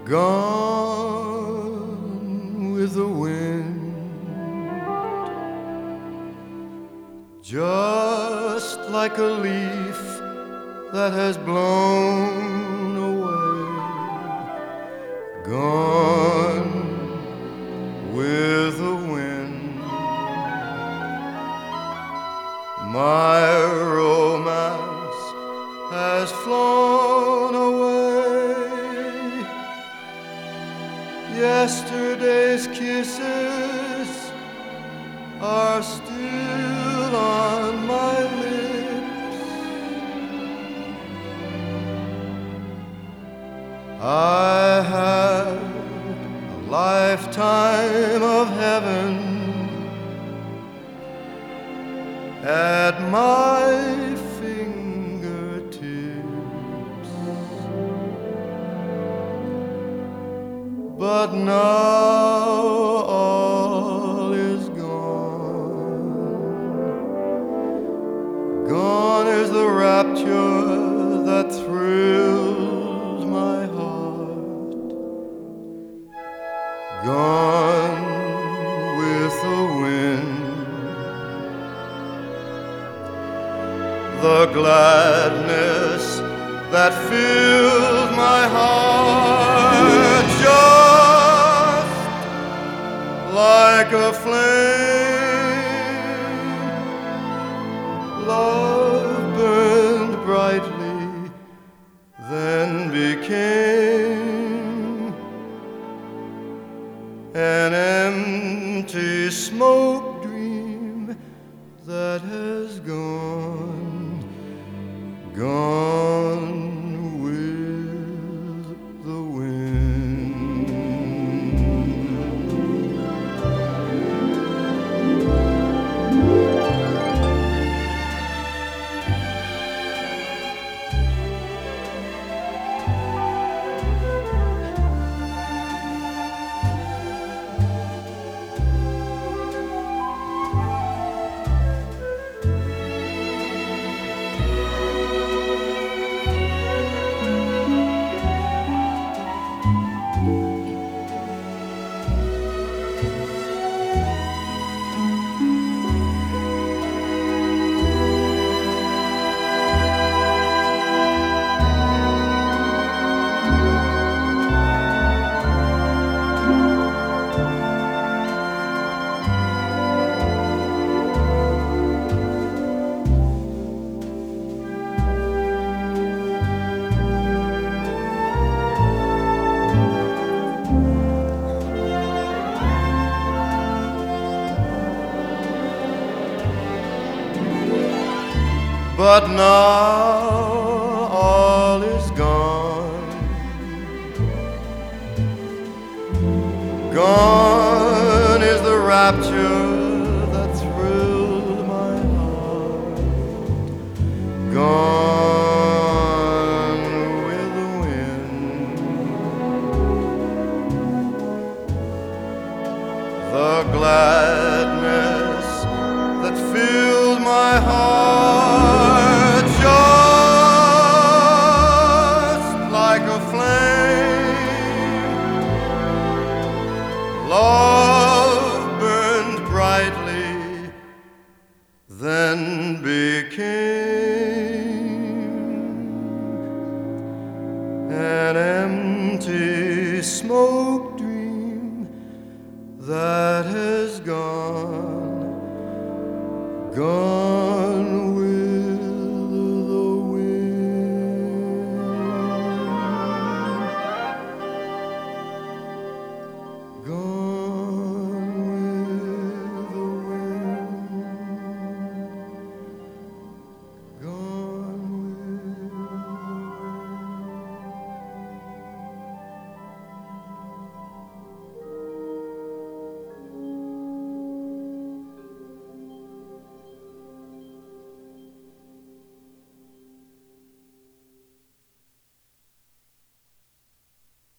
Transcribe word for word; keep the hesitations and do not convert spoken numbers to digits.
gone with the wind, just like a leaf that has blown away, gone with the wind. My romance has flown away. Yesterday's kisses are still on my lips. I had a lifetime of heaven at my fingertips, but now all is gone. Gone is the rapture that thrills my heart. Gone with the wind. The gladness that filled my heart, just like a flame, love burned brightly, then became an empty smoke dream that has gone, gone with the wind. But now all is gone. Gone is the rapture that thrilled my heart. Gone with the wind. The gladness that filled my heart, just like a flame, love burned brightly, then became an empty smoke dream that has gone, gone.